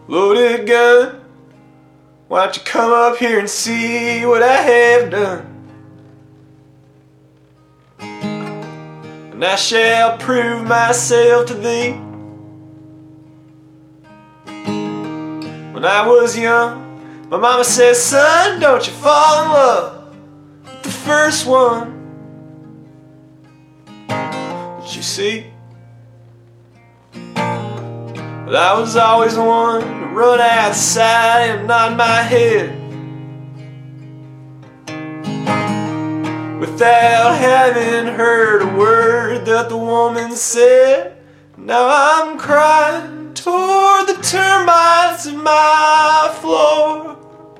Loaded gun, why don't you come up here and see what I have done? And I shall prove myself to thee. When I was young, my mama said, son, don't you fall in love with the first one. But you see, but I was always the one to run outside and nod my head without having heard a word that the woman said. Now I'm crying toward the termites in my floor.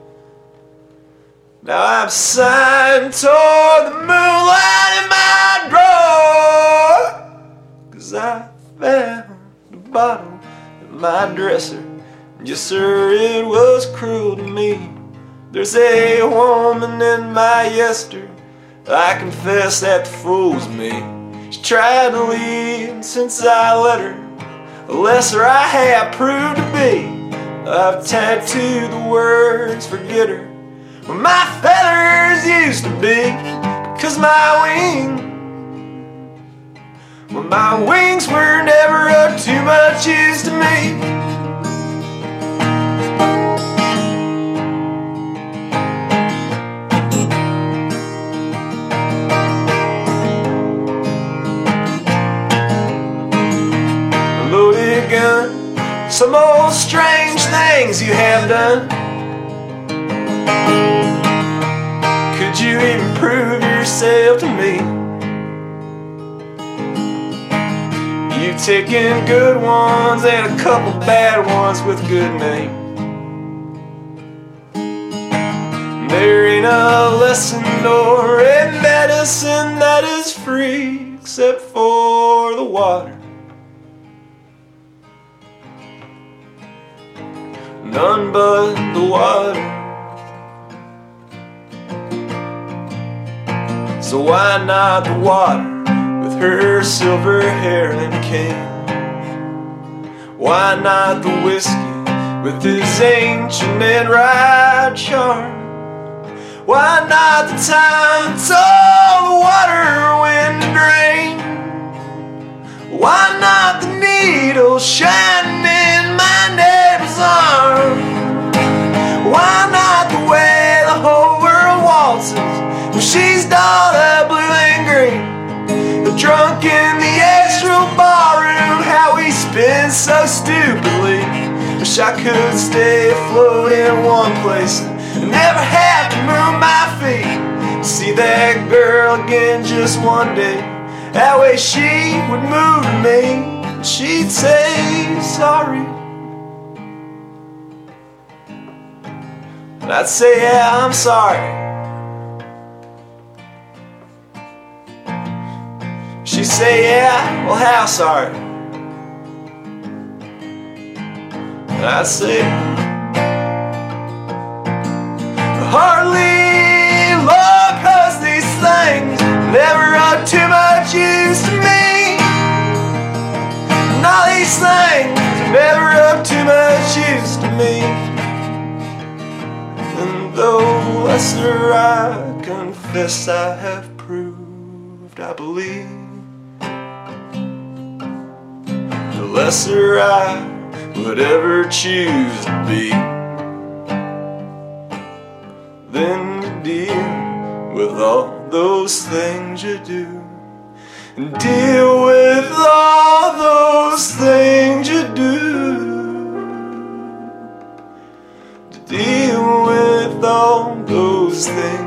Now I'm sighing toward the moonlight in my drawer, 'cause I found a bottle in my dresser. Yes sir, it was cruel to me. There's a woman in my yester, I confess that fools me. She tried to leave, and since I let her, the lesser I have proved to be. I've tattooed the words, forget her, where my feathers used to be. Because my wings were never of too much use to me. Loaded gun, some old strange things you have done. Could you even prove yourself to me? You've taken good ones and a couple bad ones with good names. There ain't a lesson or a medicine that is free except for the water. None but the water. So why not the water with her silver hair and cane? Why not the whiskey with his ancient and right charm? Why not the time it's all the water went to drain? Why not the needle shining in my neighbor's arm? Why not the way the whole world waltzes when she's dolled up blue and green? The drunk in the astral barroom, how we spin so stupidly. Wish I could stay afloat in one place and never have to move my feet. See that girl again just one day, that way she would move to me, and she'd say sorry. And I'd say, yeah, I'm sorry. She'd say, yeah, well, how sorry? And I'd say, hardly love, 'cause these things never are too much use to me. And all these things are never of too much use to me. And though lesser I confess I have proved, I believe, the lesser I would ever choose to be. Then to deal with all those things you do, and deal with all those things you do, to deal with all those things